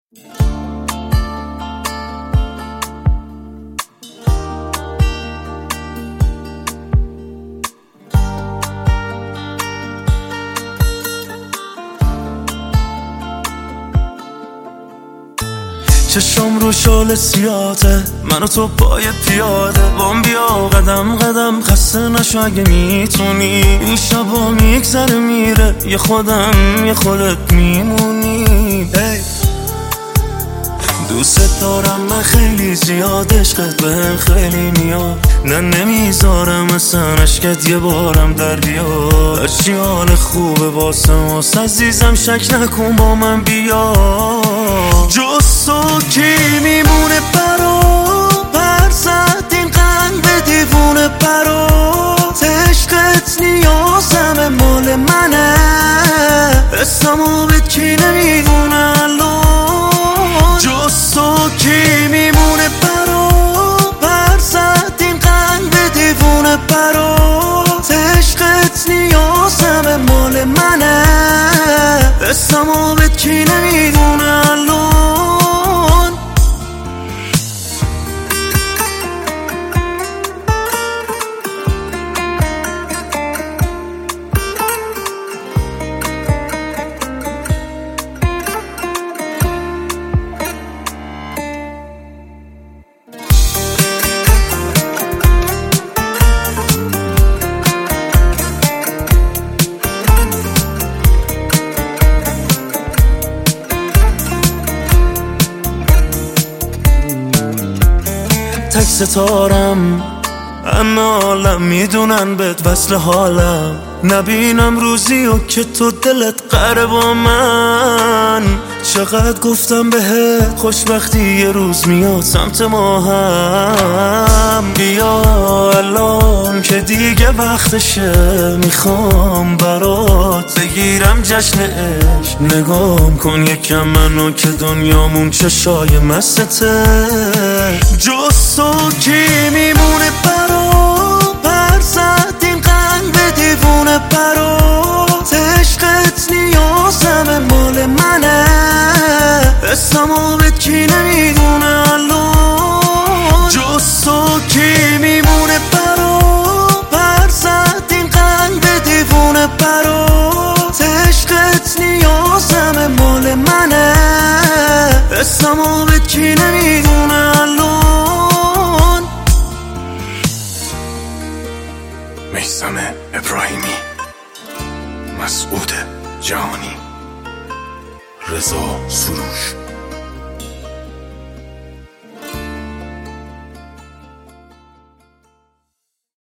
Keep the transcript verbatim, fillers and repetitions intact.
چشم رو شال سیاته، من و تو پای پیاده بام بیا قدم قدم، خسته نشو اگه میتونی. این شبا میگذره میره، یه خودم یه خودت میمونی. hey. دوست دارم من خیلی زیاد، عشقت بهم خیلی میاد، نه نمیذارم اصلا عشقت یه بارم در بیاد. هرچی حال خوبه واسه ماست عزیزم، شک نکن با من بیا. جز تو کی میمونه برا برزد این قلب دیوونه برات. عشقت نیازم مال منه، اسمو به کی نمیدونه الان. جز تو کی میمونه برا برزد این قلب دیوونه برات. عشقت نیازم مال منه، اسمو به کی نمیدونه الان. تک ستارم همه عالم میدونن بهت وصل حالم، نبینم روزی و که تو دلت قره با من. چقدر گفتم بهت خوشبختی یه روز میاد سمت ما هم. بیا الان که دیگه وقتشه، میخوام برات بگیرم جشن عشق. نگام کن یکم منو که دنیامون چشای مستته. جز تو کی میمونه برا برزد این قلب دیوونه برات. عشقت نیازم مال منه، اسمو به کی نمیدونه الان. جز تو کی میمونه برا برزد این قلب دیوونه برات. عشقت نیازم مال منه، اسمو به کی